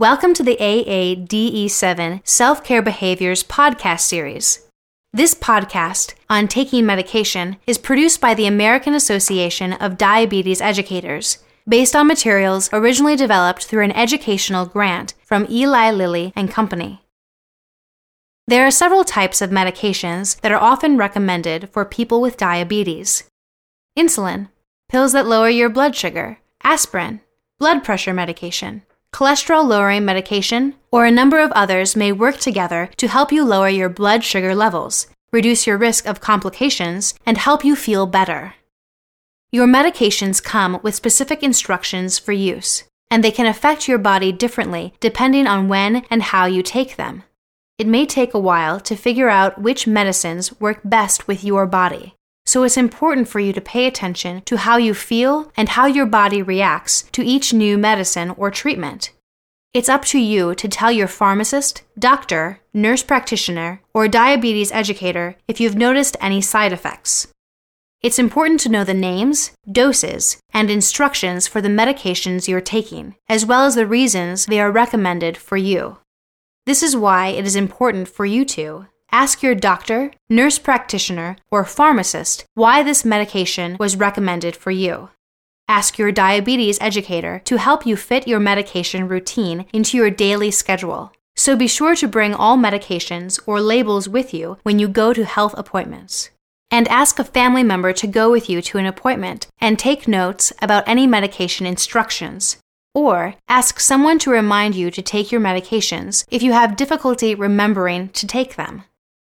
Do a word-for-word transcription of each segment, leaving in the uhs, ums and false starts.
Welcome to the A A D E seven Self-Care Behaviors podcast series. This podcast on taking medication is produced by the American Association of Diabetes Educators, based on materials originally developed through an educational grant from Eli Lilly and Company. There are several types of medications that are often recommended for people with diabetes. Insulin, pills that lower your blood sugar, aspirin, blood pressure medication, cholesterol-lowering medication, or a number of others may work together to help you lower your blood sugar levels, reduce your risk of complications, and help you feel better. Your medications come with specific instructions for use, and they can affect your body differently depending on when and how you take them. It may take a while to figure out which medicines work best with your body, so it's important for you to pay attention to how you feel and how your body reacts to each new medicine or treatment. It's up to you to tell your pharmacist, doctor, nurse practitioner, or diabetes educator if you've noticed any side effects. It's important to know the names, doses, and instructions for the medications you're taking, as well as the reasons they are recommended for you. This is why it is important for you to ask your doctor, nurse practitioner, or pharmacist why this medication was recommended for you. Ask your diabetes educator to help you fit your medication routine into your daily schedule. So be sure to bring all medications or labels with you when you go to health appointments. And ask a family member to go with you to an appointment and take notes about any medication instructions. Or ask someone to remind you to take your medications if you have difficulty remembering to take them.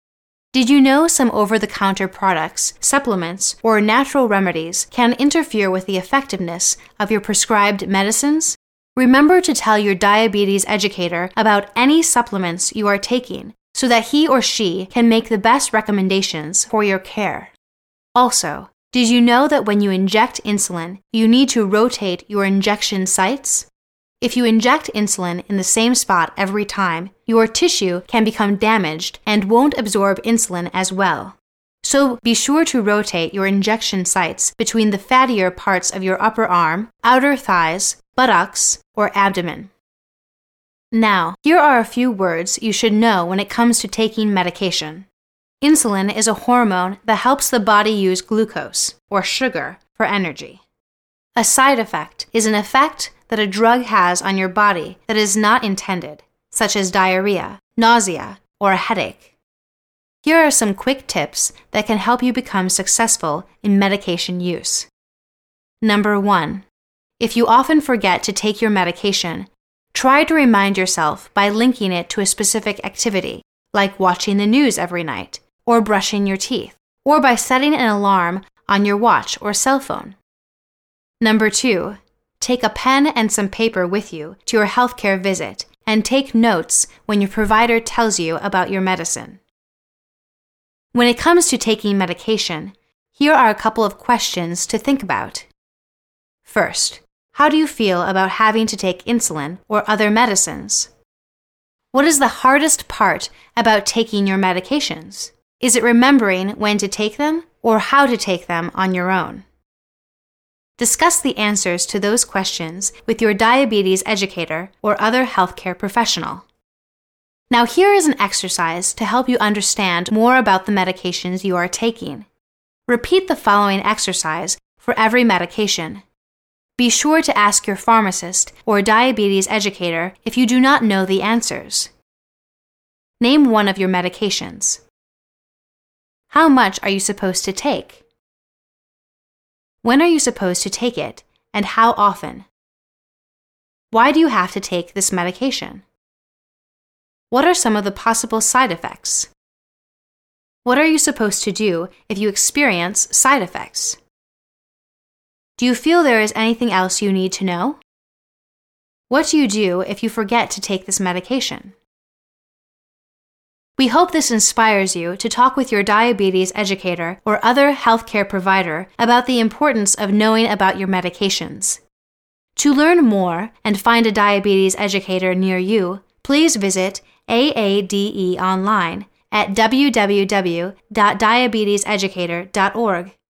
Did you know some over-the-counter products, supplements, or natural remedies can interfere with the effectiveness of your prescribed medicines? Remember to tell your diabetes educator about any supplements you are taking so that he or she can make the best recommendations for your care. Also, did you know that when you inject insulin, you need to rotate your injection sites? If you inject insulin in the same spot every time, your tissue can become damaged and won't absorb insulin as well. So be sure to rotate your injection sites between the fattier parts of your upper arm, outer thighs, buttocks, or abdomen. Now, here are a few words you should know when it comes to taking medication. Insulin is a hormone that helps the body use glucose, or sugar, for energy. A side effect is an effect that a drug has on your body that is not intended, such as diarrhea, nausea, or a headache. Here are some quick tips that can help you become successful in medication use. Number one, if you often forget to take your medication, try to remind yourself by linking it to a specific activity, like watching the news every night, or brushing your teeth, or by setting an alarm on your watch or cell phone. Number two, take a pen and some paper with you to your healthcare visit and take notes when your provider tells you about your medicine. When it comes to taking medication, here are a couple of questions to think about. First, how do you feel about having to take insulin or other medicines? What is the hardest part about taking your medications? Is it remembering when to take them or how to take them on your own? Discuss the answers to those questions with your diabetes educator or other healthcare professional. Now here is an exercise to help you understand more about the medications you are taking. Repeat the following exercise for every medication. Be sure to ask your pharmacist or diabetes educator if you do not know the answers. Name one of your medications. How much are you supposed to take? When are you supposed to take it, and how often? Why do you have to take this medication? What are some of the possible side effects? What are you supposed to do if you experience side effects? Do you feel there is anything else you need to know? What do you do if you forget to take this medication? We hope this inspires you to talk with your diabetes educator or other healthcare provider about the importance of knowing about your medications. To learn more and find a diabetes educator near you, please visit A A D E online at w w w dot diabetes educator dot org.